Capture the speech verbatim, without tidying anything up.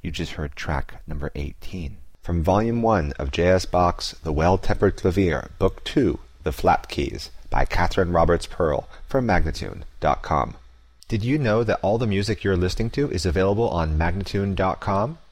You just heard track number eighteen. From Volume one of J S Bach's The Well-Tempered Clavier, Book two, The Flat Keys, by Catherine Roberts Pearl from Magnatune dot com. Did you know that all the music you're listening to is available on Magnatune dot com?